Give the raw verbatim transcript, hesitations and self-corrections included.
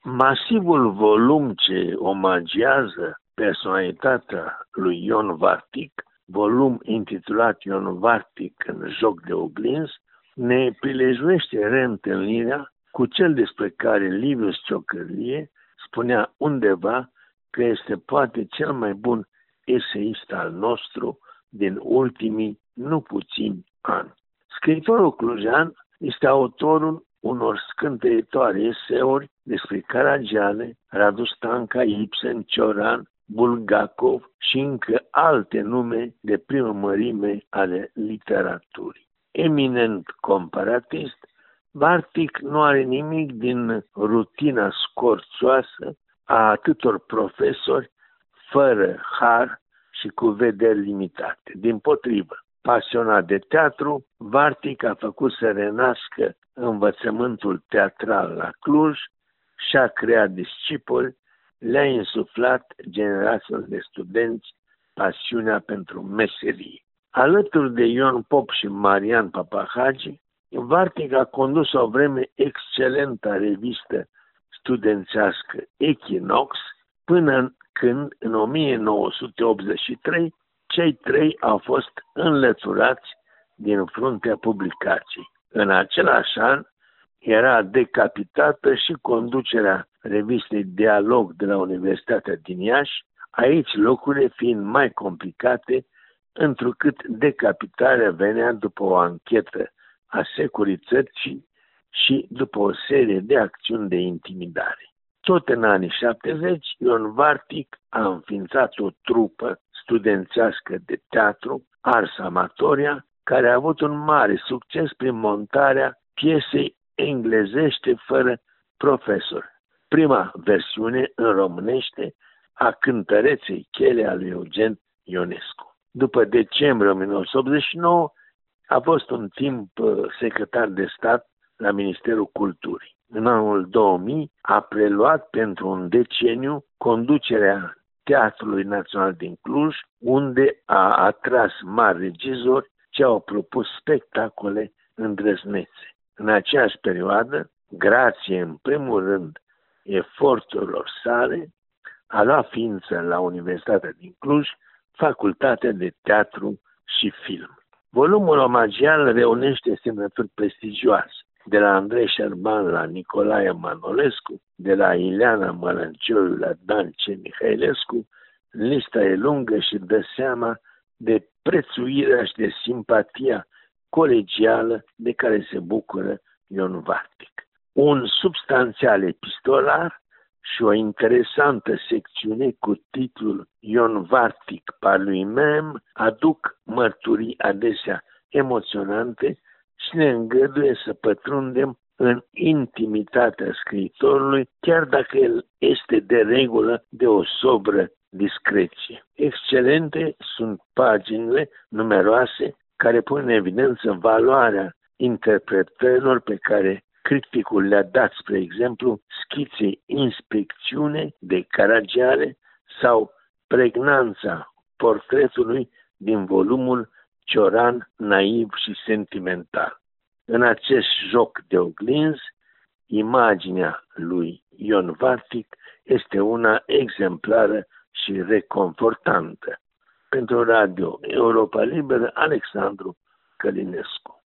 Masivul volum ce omagiază personalitatea lui Ion Vartic, volum intitulat Ion Vartic în joc de oglinzi, ne prilejuiește reîntâlnirea cu cel despre care Livius Ciocârlie spunea undeva că este poate cel mai bun eseist al nostru din ultimii nu puțini ani. Scriitorul clujean este autorul unor scânteietoare eseuri despre Caragiale, Radu Stanca, Ibsen, Cioran, Bulgakov și încă alte nume de primă mărime ale literaturii. Eminent comparatist, Vartic nu are nimic din rutina scorțoasă a atâtor profesori fără har și cu vederi limitate. Dimpotrivă, pasionat de teatru, Vartic a făcut să renască învățământul teatral la Cluj și-a creat discipoli, le-a insuflat generațiilor de studenți pasiunea pentru meserie. Alături de Ion Pop și Marian Papahagi, Vartic a condus o vreme excelentă revistă studențească Equinox, până când, în o mie nouă sute optzeci și trei, cei trei au fost înlăturați din fruntea publicației. În același an era decapitată și conducerea revistei Dialog de la Universitatea din Iași, aici lucrurile fiind mai complicate, întrucât decapitarea venea după o anchetă a securității și după o serie de acțiuni de intimidare. Tot în anii șaptezeci, Ion Vartic a înființat o trupă studențească de teatru, Ars Amatoria, care a avut un mare succes prin montarea piesei englezește fără profesor. Prima versiune în românește a Cântăreței Chele a lui Eugen Ionescu. După decembrie o mie nouă sute optzeci și nouă, a fost un timp secretar de stat la Ministerul Culturii. În anul două mii a preluat pentru un deceniu conducerea Teatrului Național din Cluj, unde a atras mari regizori ce au propus spectacole îndrăznețe. În aceeași perioadă, grație în primul rând eforturilor sale, a luat ființă la Universitatea din Cluj Facultatea de Teatru și Film. Volumul omagial reunește semnături prestigioase, de la Andrei Șerban la Nicolae Manolescu, de la Ileana Mălăncioiu la Dan C. Mihailescu. Lista e lungă și dă seama de prețuirea și de simpatia colegială de care se bucură Ion Vartic. Un substanțial epistolar și o interesantă secțiune cu titlul Ion Vartic par lui-même aduc mărturii adesea emoționante și ne îngăduie să pătrundem în intimitatea scriitorului, chiar dacă el este de regulă de o sobră discreție. Excelente sunt paginile numeroase care pun în evidență valoarea interpretărilor pe care criticul le-a dat, spre exemplu, schiței Inspecțiune de Caragiale sau pregnanța portretului din volumul Cioran, naiv și sentimental. În acest joc de oglinzi, imaginea lui Ion Vartic este una exemplară și reconfortantă. Pentru Radio Europa Liberă, Alexandru Călinescu.